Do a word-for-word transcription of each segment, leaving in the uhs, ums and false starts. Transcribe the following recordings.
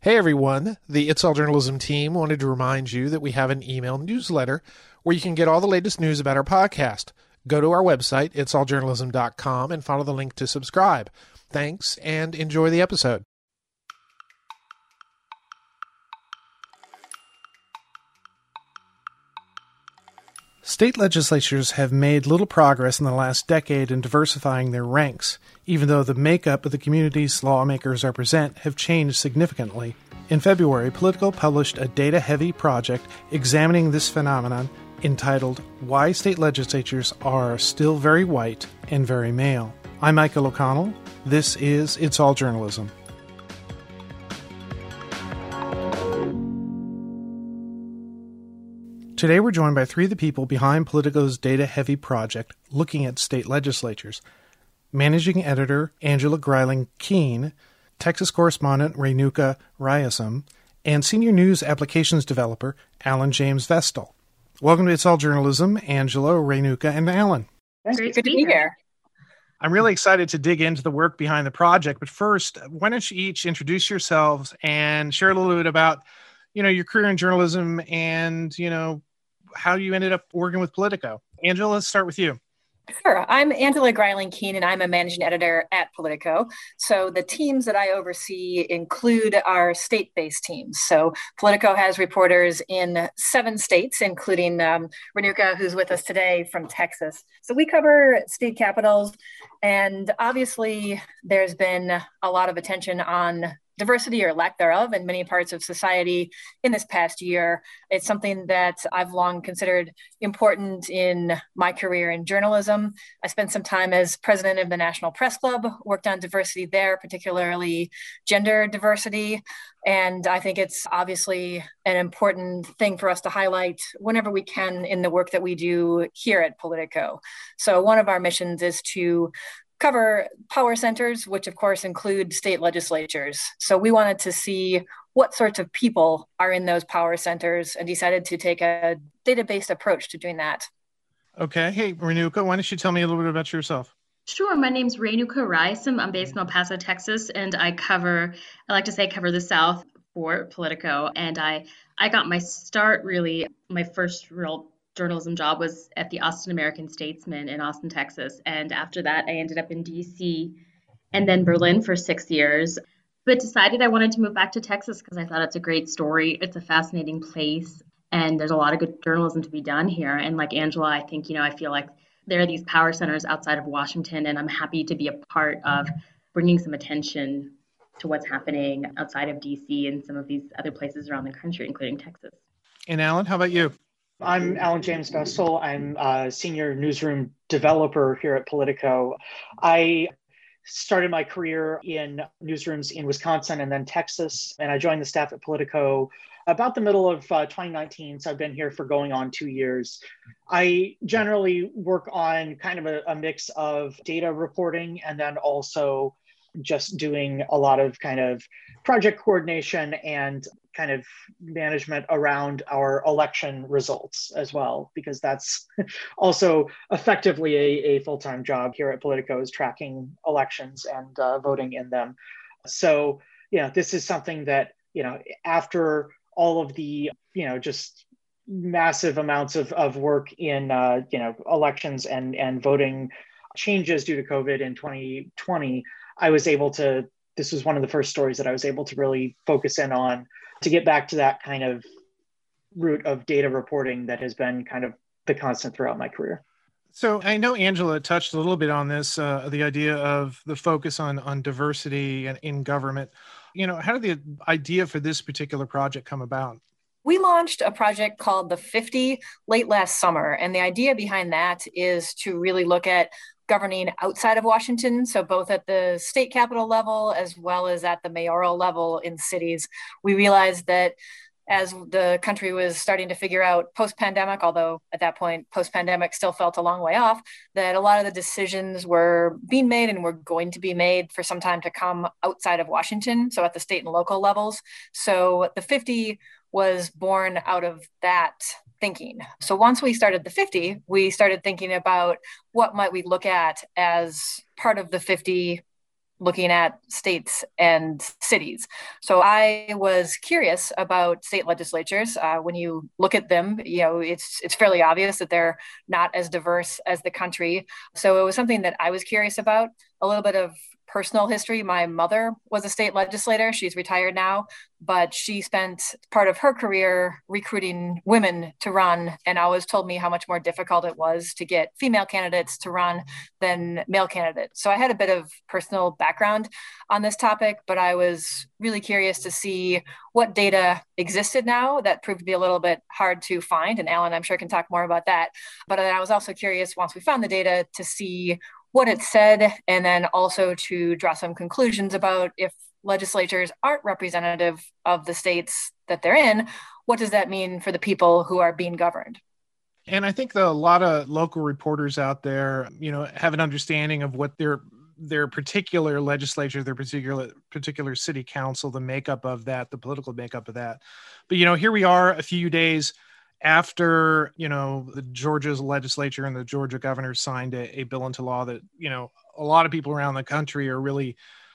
Hey everyone, the It's All Journalism team wanted to remind you that we have an email newsletter where you can get all the latest news about our podcast. Go to our website, its all journalism dot com, and follow the link to subscribe. Thanks, and enjoy the episode. State legislatures have made little progress in the last decade in diversifying their ranks, even though the makeup of the communities lawmakers represent have changed significantly. In February, Politico published a data-heavy project examining this phenomenon entitled Why State Legislatures Are Still Very White and Very Male. I'm Michael O'Connell. This is It's All Journalism. Today we're joined by three of the people behind Politico's data-heavy project looking at state legislatures. Managing editor Angela Greiling-Keene, Texas correspondent Renuka Ryasam, and senior news applications developer Alan James Vestal. Welcome to It's All Journalism, Angela, Renuka, and Alan. Thanks. Great to be here. I'm really excited to dig into the work behind the project, but first, why don't you each introduce yourselves and share a little bit about, you know, your career in journalism and, you know, how you ended up working with Politico. Angela, let's start with you. Sure. I'm Angela Greiling-Keene, and I'm a managing editor at Politico. So the teams that I oversee include our state-based teams. So Politico has reporters in seven states, including um, Renuka, who's with us today from Texas. So we cover state capitals, and obviously there's been a lot of attention on diversity or lack thereof in many parts of society in this past year. It's something that I've long considered important in my career in journalism. I spent some time as president of the National Press Club, worked on diversity there, particularly gender diversity. And I think it's obviously an important thing for us to highlight whenever we can in the work that we do here at Politico. So one of our missions is to cover power centers, which of course include state legislatures. So we wanted to see what sorts of people are in those power centers and decided to take a data-based approach to doing that. Okay. Hey, Renuka, why don't you tell me a little bit about yourself? Sure. My name's Renuka Ryasam. I'm based in El Paso, Texas, and I cover, I like to say cover the South for Politico. And I, I got my start really, my first real journalism job was at the Austin American-Statesman in Austin, Texas. And after that, I ended up in D C and then Berlin for six years, but decided I wanted to move back to Texas because I thought it's a great story. It's a fascinating place, and there's a lot of good journalism to be done here. And like Angela, I think, you know, I feel like there are these power centers outside of Washington, and I'm happy to be a part of bringing some attention to what's happening outside of D C and some of these other places around the country, including Texas. And Alan, how about you? I'm Alan James Vestal. I'm a senior newsroom developer here at Politico. I started my career in newsrooms in Wisconsin and then Texas, and I joined the staff at Politico about the middle of uh, twenty nineteen, so I've been here for going on two years. I generally work on kind of a, a mix of data reporting and then also just doing a lot of kind of project coordination and kind of management around our election results as well, because that's also effectively a, a full-time job here at Politico, is tracking elections and uh, voting in them. So, you know, this is something that, you know, after all of the, you know, just massive amounts of, of work in, uh, you know, elections and, and voting changes due to COVID in twenty twenty, I was able to, this was one of the first stories that I was able to really focus in on to get back to that kind of route of data reporting that has been kind of the constant throughout my career. So I know Angela touched a little bit on this, uh, the idea of the focus on, on diversity and in government. You know, how did the idea for this particular project come about? We launched a project called The fifty late last summer. And the idea behind that is to really look at governing outside of Washington. So both at the state capitol level, as well as at the mayoral level in cities. We realized that as the country was starting to figure out post-pandemic, although at that point, post-pandemic still felt a long way off, that a lot of the decisions were being made and were going to be made for some time to come outside of Washington, so at the state and local levels. So the fifty was born out of that thinking. So once we started the fifty, we started thinking about what might we look at as part of the fifty looking at states and cities. So I was curious about state legislatures. Uh, when you look at them, you know, it's it's fairly obvious that they're not as diverse as the country. So it was something that I was curious about. A little bit of personal history. My mother was a state legislator. She's retired now, but she spent part of her career recruiting women to run, and always told me how much more difficult it was to get female candidates to run than male candidates. So I had a bit of personal background on this topic, but I was really curious to see what data existed now that proved to be a little bit hard to find. And Alan, I'm sure, can talk more about that. But I was also curious, once we found the data, to see what it said, and then also to draw some conclusions about if legislatures aren't representative of the states that they're in, what does that mean for the people who are being governed? And I think that a lot of local reporters out there, you know, have an understanding of what their their particular legislature, their particular particular city council, the makeup of that, the political makeup of that. But, you know, here we are a few days after, you know, the Georgia's legislature and the Georgia governor signed a, a bill into law that, you know, a lot of people around the country are really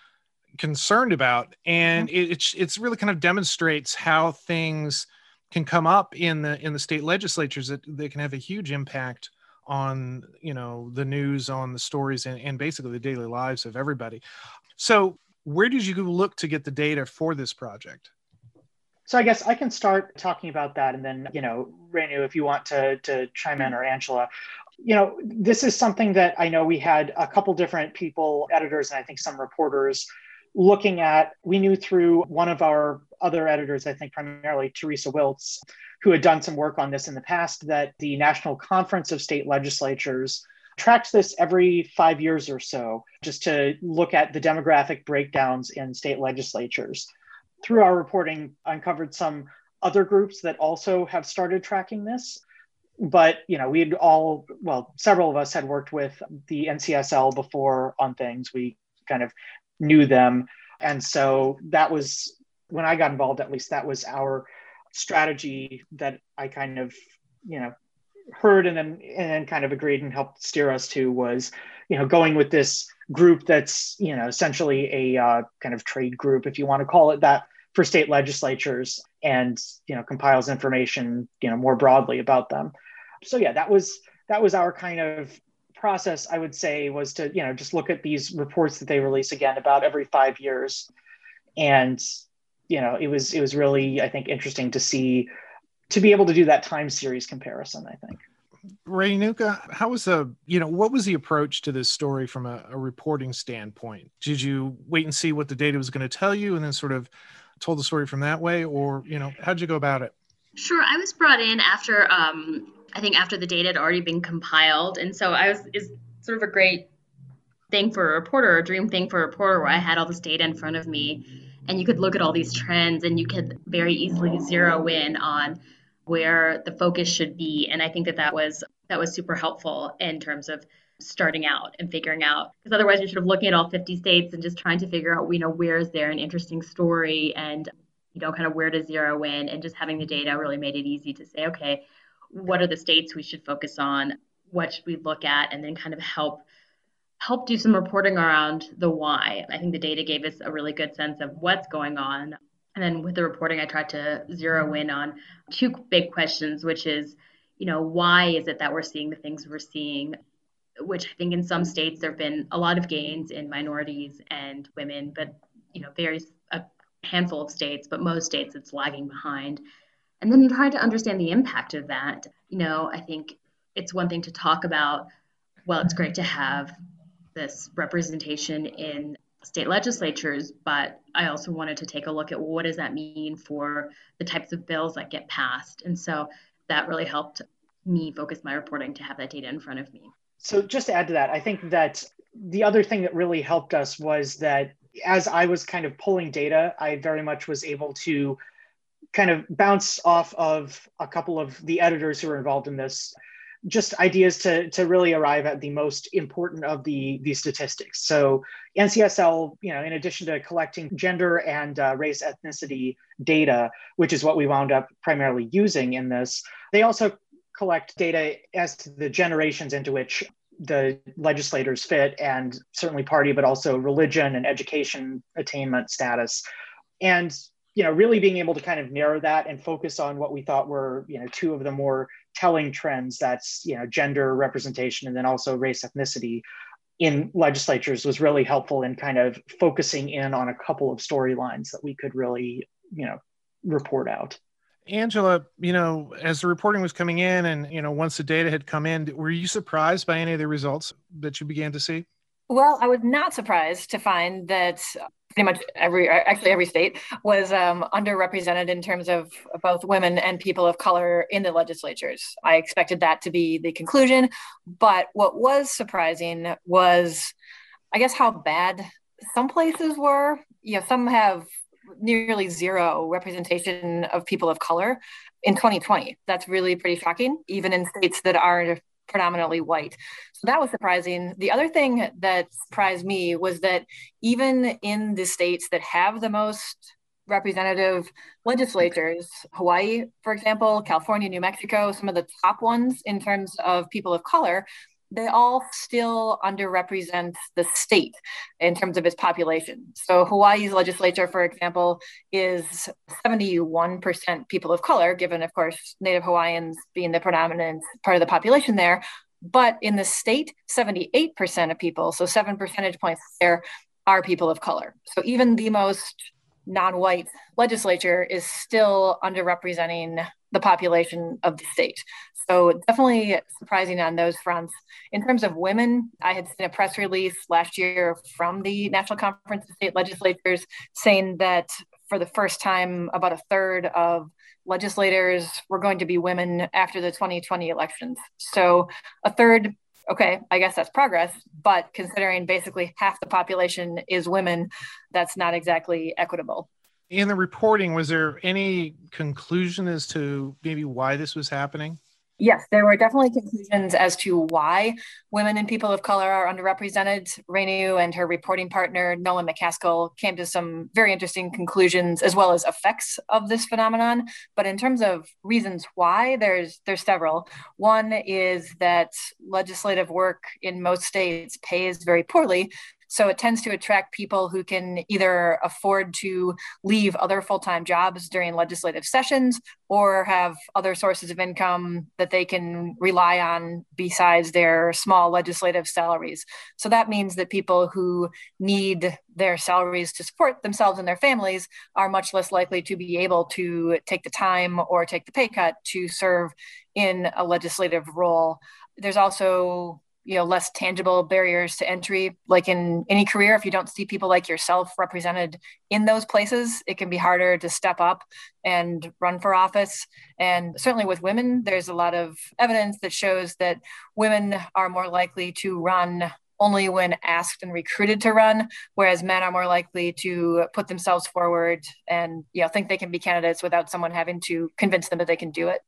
concerned about. And mm-hmm. it, it's it's really kind of demonstrates how things can come up in the in the state legislatures that they can have a huge impact on, you know, the news, on the stories, and, and basically the daily lives of everybody. So where did you look to get the data for this project? So I guess I can start talking about that, and then, you know, Renu, if you want to, to chime in, or Angela. You know, this is something that I know we had a couple different people, editors, and I think some reporters looking at. We knew through one of our other editors, I think primarily Teresa Wiltz, who had done some work on this in the past, that the National Conference of State Legislatures tracks this every five years or so, just to look at the demographic breakdowns in state legislatures. Through our reporting, uncovered some other groups that also have started tracking this. But, you know, we'd all, well, several of us had worked with the N C S L before on things. We kind of knew them. And so that was, when I got involved, at least that was our strategy that I kind of, you know, heard and then, and then kind of agreed and helped steer us to, was, you know, going with this group that's, you know, essentially a uh, kind of trade group, if you want to call it that, for state legislatures, and, you know, compiles information, you know, more broadly about them. So yeah, that was that was our kind of process, I would say, was to, you know, just look at these reports that they release again about every five years. And, you know, it was it was really, I think, interesting to see, to be able to do that time series comparison, I think. Renuka, how was the, you know, what was the approach to this story from a, a reporting standpoint? Did you wait and see what the data was going to tell you and then sort of told the story from that way, or, you know, how'd you go about it? Sure. I was brought in after, um, I think after the data had already been compiled. And so I was, is sort of a great thing for a reporter, a dream thing for a reporter, where I had all this data in front of me and you could look at all these trends and you could very easily zero in on where the focus should be. And I think that that was, that was super helpful in terms of starting out and figuring out, because otherwise you're sort of looking at all fifty states and just trying to figure out, you know, where is there an interesting story, and, you know, kind of where to zero in. And just having the data really made it easy to say, okay, what are the states we should focus on? What should we look at? And then kind of help help do some reporting around the why. I think the data gave us a really good sense of what's going on. And then with the reporting, I tried to zero in on two big questions, which is, you know, why is it that we're seeing the things we're seeing? Which I think in some states there have been a lot of gains in minorities and women, but, you know, varies a handful of states, but most states it's lagging behind. And then you try to understand the impact of that. You know, I think it's one thing to talk about, well, it's great to have this representation in state legislatures, but I also wanted to take a look at, well, what does that mean for the types of bills that get passed? And so that really helped me focus my reporting to have that data in front of me. So just to add to that, I think that the other thing that really helped us was that as I was kind of pulling data, I very much was able to kind of bounce off of a couple of the editors who were involved in this, just ideas to, to really arrive at the most important of the, the statistics. So N C S L, you know, in addition to collecting gender and uh, race ethnicity data, which is what we wound up primarily using in this, they also collect data as to the generations into which the legislators fit, and certainly party, but also religion and education attainment status. And, you know, really being able to kind of narrow that and focus on what we thought were, you know, two of the more telling trends, that's, you know, gender representation and then also race ethnicity in legislatures, was really helpful in kind of focusing in on a couple of storylines that we could really, you know, report out. Angela, you know, as the reporting was coming in and, you know, once the data had come in, were you surprised by any of the results that you began to see? Well, I was not surprised to find that pretty much every, actually every state was um, underrepresented in terms of both women and people of color in the legislatures. I expected that to be the conclusion. But what was surprising was, I guess, how bad some places were. You know, some have nearly zero representation of people of color in twenty twenty. That's really pretty shocking, even in states that are predominantly white. So that was surprising. The other thing that surprised me was that even in the states that have the most representative legislatures, Hawaii, for example, California, New Mexico, some of the top ones in terms of people of color, they all still underrepresent the state in terms of its population. So Hawaii's legislature, for example, is seventy-one percent people of color, given, of course, Native Hawaiians being the predominant part of the population there. But in the state, seventy-eight percent of people, so seven percentage points there, are people of color. So even the most non-white legislature is still underrepresenting the population of the state. So definitely surprising on those fronts. In terms of women, I had seen a press release last year from the National Conference of State Legislatures saying that for the first time, about a third of legislators were going to be women after the twenty twenty elections. So a third, okay, I guess that's progress, but considering basically half the population is women, that's not exactly equitable. In the reporting, was there any conclusion as to maybe why this was happening? Yes, there were definitely conclusions as to why women and people of color are underrepresented. Rainu and her reporting partner, Nolan McCaskill, came to some very interesting conclusions as well as effects of this phenomenon. But in terms of reasons why, there's there's several. One is that legislative work in most states pays very poorly. So it tends to attract people who can either afford to leave other full-time jobs during legislative sessions or have other sources of income that they can rely on besides their small legislative salaries. So that means that people who need their salaries to support themselves and their families are much less likely to be able to take the time or take the pay cut to serve in a legislative role. There's also you know, less tangible barriers to entry. Like in any career, if you don't see people like yourself represented in those places, it can be harder to step up and run for office. And certainly with women, there's a lot of evidence that shows that women are more likely to run only when asked and recruited to run, whereas men are more likely to put themselves forward and you know think they can be candidates without someone having to convince them that they can do it.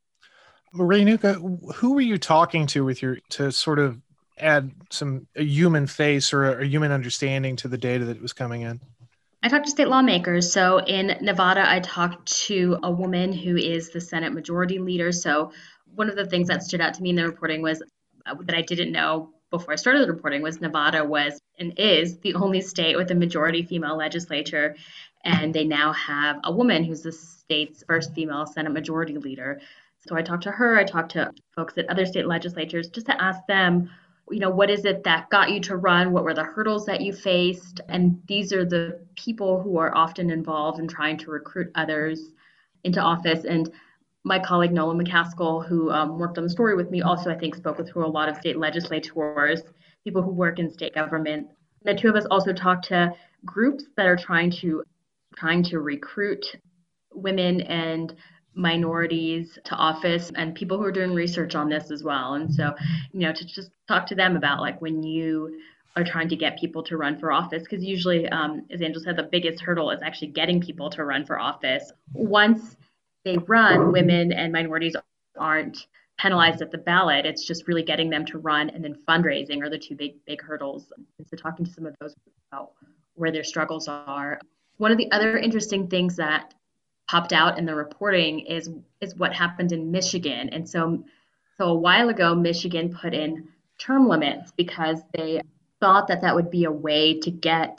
Rainuka, who were you talking to with your to sort of add some a human face or a, a human understanding to the data that was coming in? I talked to state lawmakers. So in Nevada, I talked to a woman who is the Senate Majority Leader. So one of the things that stood out to me in the reporting was uh, that I didn't know before I started the reporting was Nevada was and is the only state with a majority female legislature. And they now have a woman who's the state's first female Senate Majority Leader. So I talked to her. I talked to folks at other state legislatures just to ask them, you know, what is it that got you to run? What were the hurdles that you faced? And these are the people who are often involved in trying to recruit others into office. And my colleague, Nolan McCaskill, who um, worked on the story with me, also, I think, spoke with through a lot of state legislators, people who work in state government. The two of us also talked to groups that are trying to trying to recruit women and minorities to office and people who are doing research on this as well. And so, you know, to just talk to them about like when you are trying to get people to run for office, because usually, um, as Angela said, the biggest hurdle is actually getting people to run for office. Once they run, women and minorities aren't penalized at the ballot. It's just really getting them to run, and then fundraising are the two big, big hurdles. And so talking to some of those about where their struggles are. One of the other interesting things that popped out in the reporting is is what happened in Michigan. And so so a while ago, Michigan put in term limits because they thought that that would be a way to get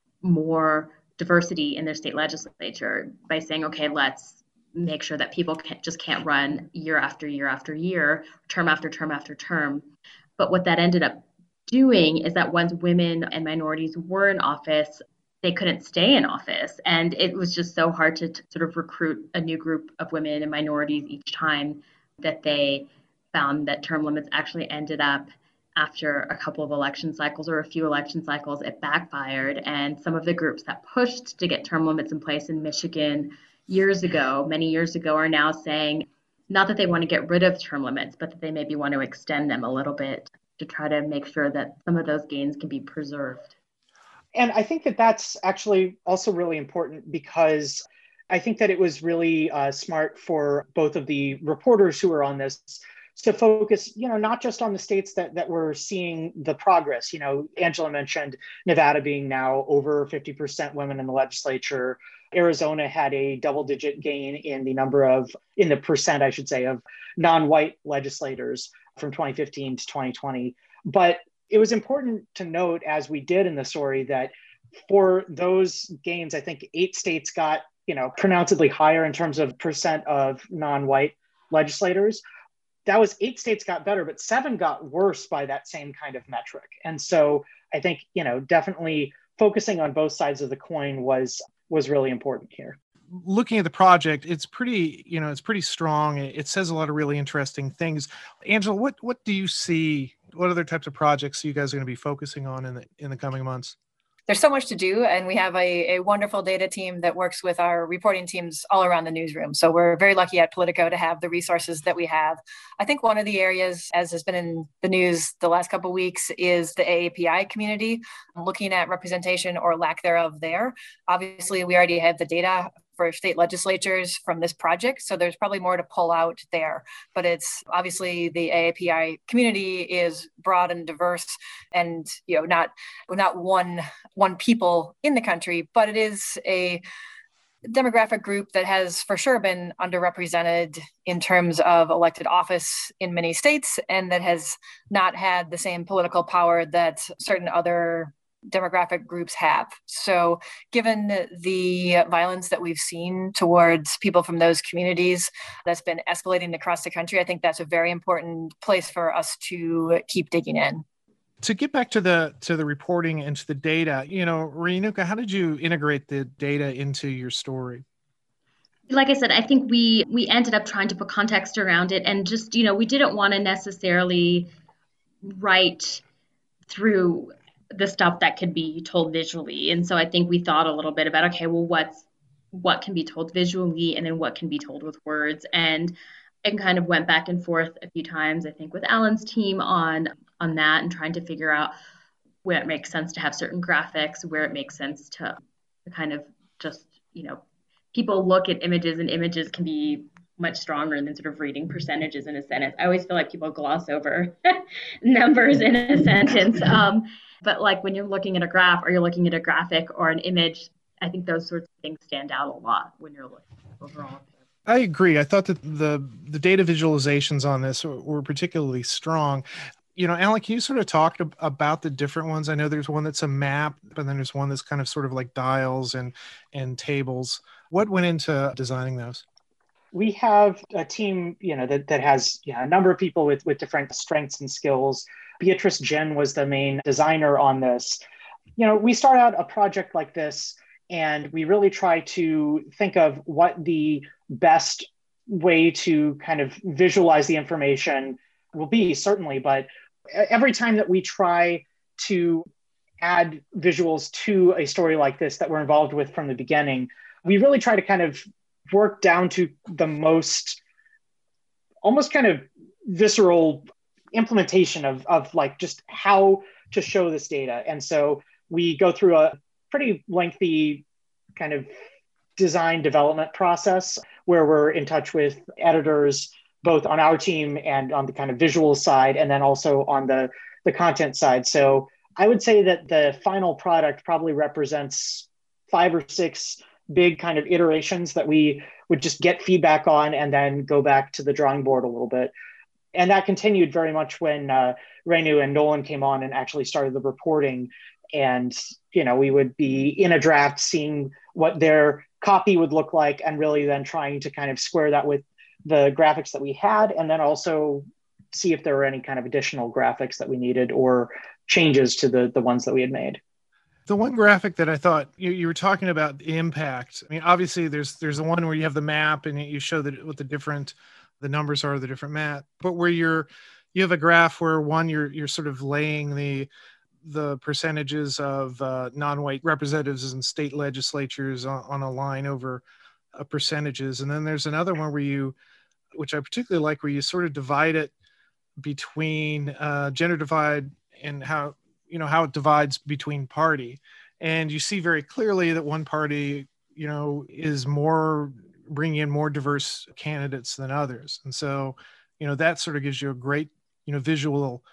more diversity in their state legislature by saying, okay, let's make sure that people can't, just can't run year after year after year, term after term after term. But what that ended up doing is that once women and minorities were in office, they couldn't stay in office. And it was just so hard to, to sort of recruit a new group of women and minorities each time that they found that term limits actually ended up, after a couple of election cycles or a few election cycles, it backfired. And some of the groups that pushed to get term limits in place in Michigan years ago, many years ago, are now saying not that they want to get rid of term limits, but that they maybe want to extend them a little bit to try to make sure that some of those gains can be preserved. And I think that that's actually also really important because I think that it was really uh, smart for both of the reporters who were on this to focus, you know, not just on the states that, that were seeing the progress. You know, Angela mentioned Nevada being now over fifty percent women in the legislature. Arizona had a double digit gain in the number of, in the percent, I should say, of non-white legislators from twenty fifteen to twenty twenty. But it was important to note, as we did in the story, that for those gains, I think eight states got, you know, pronouncedly higher in terms of percent of non-white legislators. That was eight states got better, but seven got worse by that same kind of metric. And so I think, you know, definitely focusing on both sides of the coin was was really important here. Looking at the project, it's pretty, you know, it's pretty strong. It says a lot of really interesting things. Angela, what what do you see? What other types of projects are you guys are going to be focusing on in the in the coming months? There's so much to do, and we have a, a wonderful data team that works with our reporting teams all around the newsroom. So we're very lucky at Politico to have the resources that we have. I think one of the areas, as has been in the news the last couple of weeks, is the A A P I community, looking at representation or lack thereof there. Obviously, we already have the data for state legislatures from this project. So there's probably more to pull out there, but it's obviously the A A P I community is broad and diverse, and, you know, not, not one, one people in the country, but it is a demographic group that has for sure been underrepresented in terms of elected office in many states, and that has not had the same political power that certain other demographic groups have. So given the violence that we've seen towards people from those communities that's been escalating across the country, I think that's a very important place for us to keep digging in. To get back to the to the reporting and to the data, you know, Renuka, how did you integrate the data into your story? Like I said, I think we we ended up trying to put context around it, and just, you know, we didn't want to necessarily write through the stuff that could be told visually. And so I think we thought a little bit about, okay, well, what's what can be told visually, and then what can be told with words. And and kind of went back and forth a few times, I think, with Alan's team on on that, and trying to figure out where it makes sense to have certain graphics, where it makes sense to, to kind of just, you know, people look at images, and images can be much stronger than sort of reading percentages in a sentence. I always feel like people gloss over numbers in a sentence. Um, but like when you're looking at a graph, or you're looking at a graphic or an image, I think those sorts of things stand out a lot when you're looking overall. I agree. I thought that the the data visualizations on this were particularly strong. You know, Alan, can you sort of talk about the different ones? I know there's one that's a map, but then there's one that's kind of sort of like dials and and tables. What went into designing those? We have a team, you know, that, that has yeah, a number of people with, with different strengths and skills. Beatrice Jen was the main designer on this. You know, we start out a project like this, and we really try to think of what the best way to kind of visualize the information will be, certainly. But every time that we try to add visuals to a story like this that we're involved with from the beginning, we really try to kind of work down to the most almost kind of visceral implementation of, of like just how to show this data. And so we go through a pretty lengthy kind of design development process where we're in touch with editors, both on our team and on the kind of visual side, and then also on the, the content side. So I would say that the final product probably represents five or six big kind of iterations that we would just get feedback on and then go back to the drawing board a little bit. And that continued very much when uh, Renu and Nolan came on and actually started the reporting. And, you know, we would be in a draft seeing what their copy would look like and really then trying to kind of square that with the graphics that we had, and then also see if there were any kind of additional graphics that we needed or changes to the, the ones that we had made. The one graphic that I thought you, you were talking about the impact. I mean, obviously there's there's the one where you have the map and you show that what the different the numbers are of the different map, but where you're you have a graph where one you're you're sort of laying the the percentages of uh, non-white representatives in state legislatures on, on a line over uh, percentages, and then there's another one where you, which I particularly like, where you sort of divide it between uh, gender divide and how you know how it divides between party, and you see very clearly that one party you know is more bringing in more diverse candidates than others, and so you know that sort of gives you a great you know visual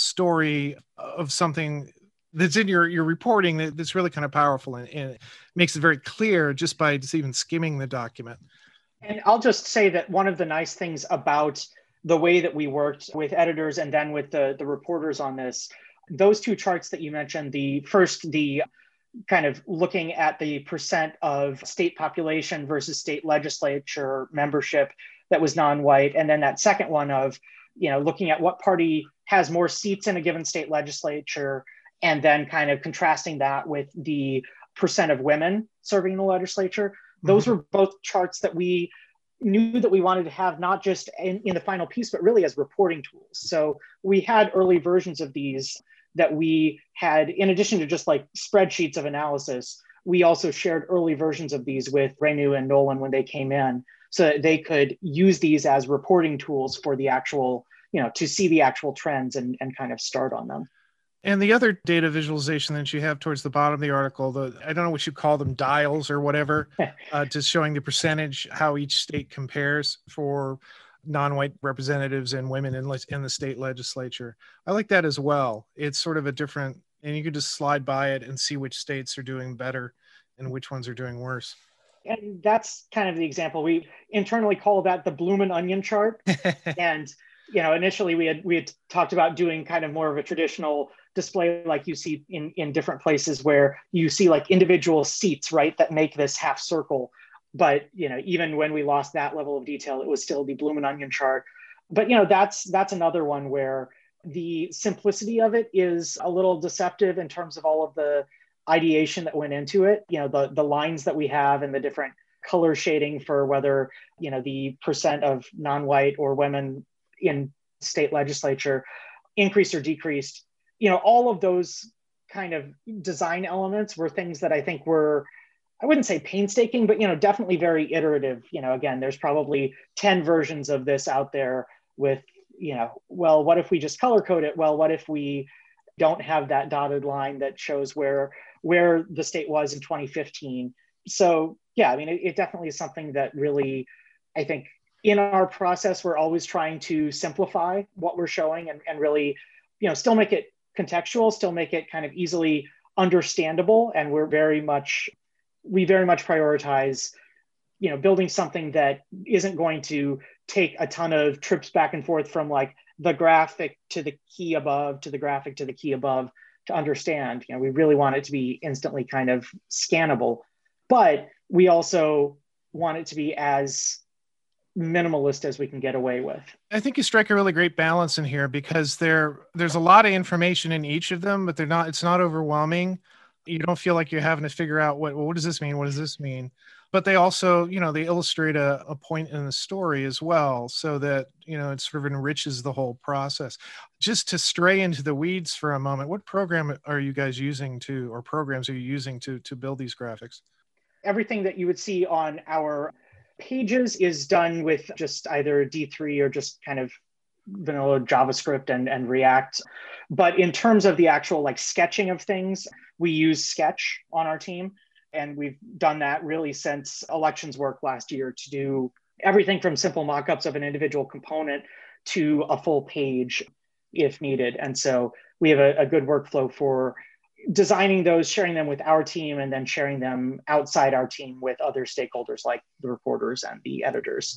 story of something that's in your your reporting that, that's really kind of powerful, and, and it makes it very clear just by just even skimming the document. And I'll just say that one of the nice things about the way that we worked with editors and then with the, the reporters on this, those two charts that you mentioned, the first, the kind of looking at the percent of state population versus state legislature membership that was non-white, and then that second one of, you know, looking at what party has more seats in a given state legislature, and then kind of contrasting that with the percent of women serving in the legislature. Those mm-hmm. were both charts that we knew that we wanted to have not just in, in the final piece, but really as reporting tools. So we had early versions of these that we had, in addition to just like spreadsheets of analysis, we also shared early versions of these with Renu and Nolan when they came in, so that they could use these as reporting tools for the actual, you know, to see the actual trends and, and kind of start on them. And the other data visualization that you have towards the bottom of the article, the I don't know what you call them, dials or whatever, uh, just showing the percentage, how each state compares for non-white representatives and women in, in the state legislature. I like that as well. It's sort of a different, and you can just slide by it and see which states are doing better and which ones are doing worse. And that's kind of the example. We internally call that the bloomin' onion chart. And, you know, initially we had we had talked about doing kind of more of a traditional display like you see in, in different places where you see like individual seats, right, that make this half circle. But, you know, even when we lost that level of detail, it was still the bloomin' onion chart. But, you know, that's that's another one where the simplicity of it is a little deceptive in terms of all of the ideation that went into it. You know, the, the lines that we have and the different color shading for whether, you know, the percent of non-white or women in state legislature increased or decreased. You know, all of those kind of design elements were things that I think were, I wouldn't say painstaking, but, you know, definitely very iterative. You know, again, there's probably ten versions of this out there with, you know, well, what if we just color code it? Well, what if we don't have that dotted line that shows where where the state was in twenty fifteen? So, yeah, I mean, it, it definitely is something that really, I think in our process, we're always trying to simplify what we're showing and, and really, you know, still make it contextual, still make it kind of easily understandable. And we're very much, we very much prioritize, you know, building something that isn't going to take a ton of trips back and forth from like the graphic to the key above to the graphic to the key above to understand. You know, we really want it to be instantly kind of scannable, but we also want it to be as minimalist as we can get away with. I think you strike a really great balance in here because there there's a lot of information in each of them, but they're not, it's not overwhelming. You don't feel like you're having to figure out what, well, what does this mean? What does this mean? But they also, you know, they illustrate a, a point in the story as well, so that, you know, it sort of enriches the whole process. Just to stray into the weeds for a moment, what program are you guys using to, or programs are you using to, to build these graphics? Everything that you would see on our pages is done with just either D three or just kind of vanilla JavaScript and, and React. But in terms of the actual like sketching of things, we use Sketch on our team. And we've done that really since elections work last year to do everything from simple mockups of an individual component to a full page if needed. And so we have a, a good workflow for designing those, sharing them with our team, and then sharing them outside our team with other stakeholders like the reporters and the editors.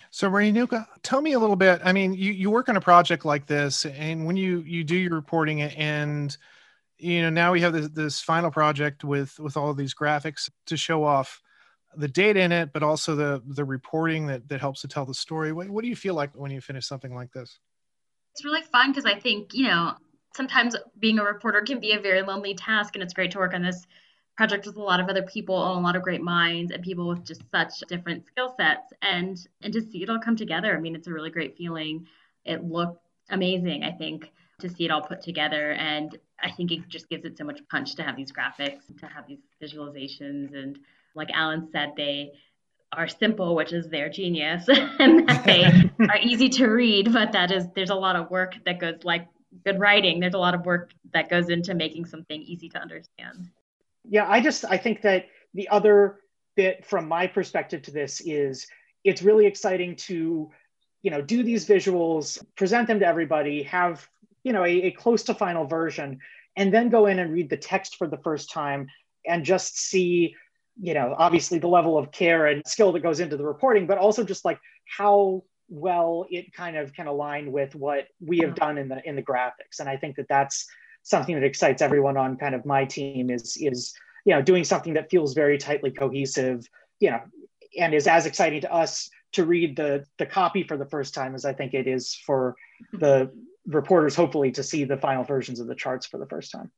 So Renuka, tell me a little bit. I mean, you, you work on a project like this, and when you, you do your reporting, and you know, now we have this, this final project with, with all of these graphics to show off the data in it, but also the, the reporting that, that helps to tell the story. What, what do you feel like when you finish something like this? It's really fun because I think, you know, sometimes being a reporter can be a very lonely task, and it's great to work on this project with a lot of other people and a lot of great minds and people with just such different skill sets, and and to see it all come together. I mean, it's a really great feeling. It looked amazing, I think, to see it all put together, and I think it just gives it so much punch to have these graphics, to have these visualizations, and like Alan said, they are simple, which is their genius, and that they are easy to read, but that is, there's a lot of work that goes, like good writing, there's a lot of work that goes into making something easy to understand. Yeah, I just, I think that the other bit from my perspective to this is it's really exciting to, you know, do these visuals, present them to everybody, have, you know, a, a close to final version, and then go in and read the text for the first time and just see, you know, obviously the level of care and skill that goes into the reporting, but also just like how well it kind of can align with what we have done in the in the graphics. And I think that that's something that excites everyone on kind of my team is, is, you know, doing something that feels very tightly cohesive, you know, and is as exciting to us to read the, the copy for the first time as I think it is for the reporters, hopefully, to see the final versions of the charts for the first time.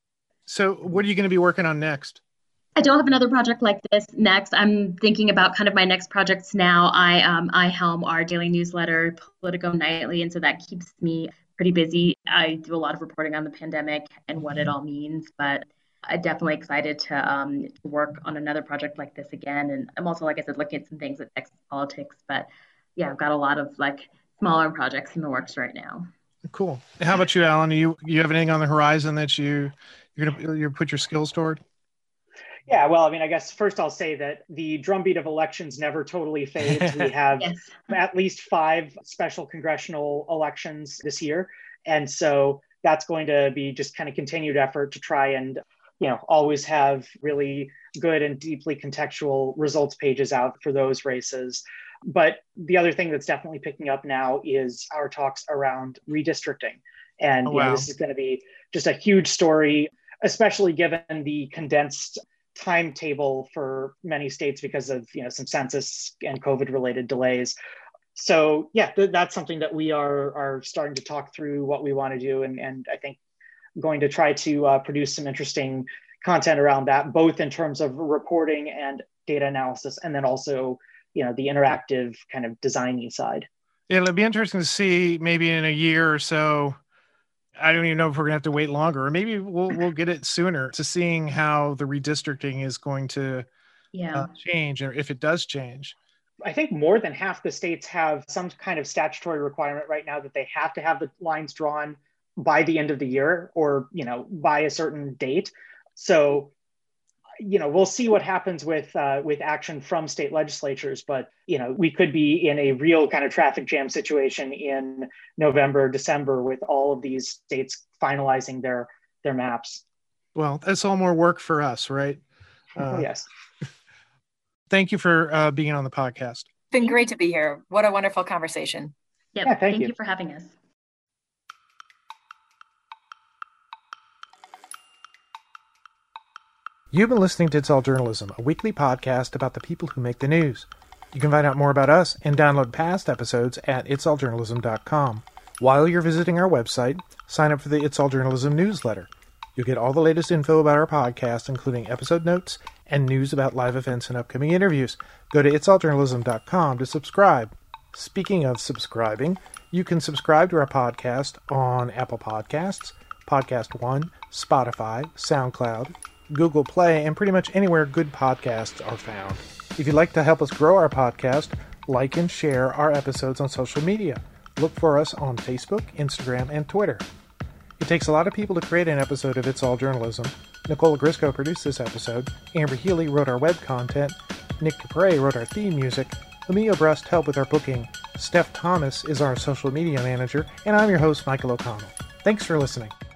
So what are you going to be working on next? I don't have another project like this next. I'm thinking about kind of my next projects now. I um, I helm our daily newsletter, Politico Nightly, and so that keeps me pretty busy. I do a lot of reporting on the pandemic and what it all means, but I'm definitely excited to um, to work on another project like this again. And I'm also, like I said, looking at some things at Texas politics, but yeah, I've got a lot of like smaller projects in the works right now. Cool. How about you, Alan? You you have anything on the horizon that you you're gonna you put your skills toward? Yeah, well, I mean, I guess first I'll say that the drumbeat of elections never totally fades. We have yes. at least five special congressional elections this year. And so that's going to be just kind of continued effort to try and, you know, always have really good and deeply contextual results pages out for those races. But the other thing that's definitely picking up now is our talks around redistricting. And oh, wow. you know, this is going to be just a huge story, especially given the condensed timetable for many states because of, you know, some census and COVID related delays. So yeah, th- that's something that we are are starting to talk through what we want to do, and and I think going to try to uh, produce some interesting content around that, both in terms of reporting and data analysis, and then also, you know, the interactive kind of designy side. Yeah, it'll be interesting to see maybe in a year or so. I don't even know if we're gonna have to wait longer, or maybe we'll we'll get it sooner, to seeing how the redistricting is going to yeah. uh, change, or if it does change. I think more than half the states have some kind of statutory requirement right now that they have to have the lines drawn by the end of the year, or, you know, by a certain date. So, you know, we'll see what happens with uh, with action from state legislatures, but, you know, we could be in a real kind of traffic jam situation in November, December, with all of these states finalizing their their maps. Well, that's all more work for us, right? Uh, yes. Thank you for uh, being on the podcast. It's been great to be here. What a wonderful conversation. Yep. Yeah, thank, thank you. you for having us. You've been listening to It's All Journalism, a weekly podcast about the people who make the news. You can find out more about us and download past episodes at its all journalism dot com. While you're visiting our website, sign up for the It's All Journalism newsletter. You'll get all the latest info about our podcast, including episode notes and news about live events and upcoming interviews. Go to its all journalism dot com to subscribe. Speaking of subscribing, you can subscribe to our podcast on Apple Podcasts, Podcast One, Spotify, SoundCloud, Google Play, and pretty much anywhere good podcasts are found. If you'd like to help us grow our podcast, like and share our episodes on social media. Look for us on Facebook, Instagram, and Twitter. It takes a lot of people to create an episode of It's All Journalism. Nicola Grisco produced this episode. Amber Healy wrote our web content. Nick Capre wrote our theme music. Emilio Brust helped with our booking. Steph Thomas is our social media manager. And I'm your host, Michael O'Connell. Thanks for listening.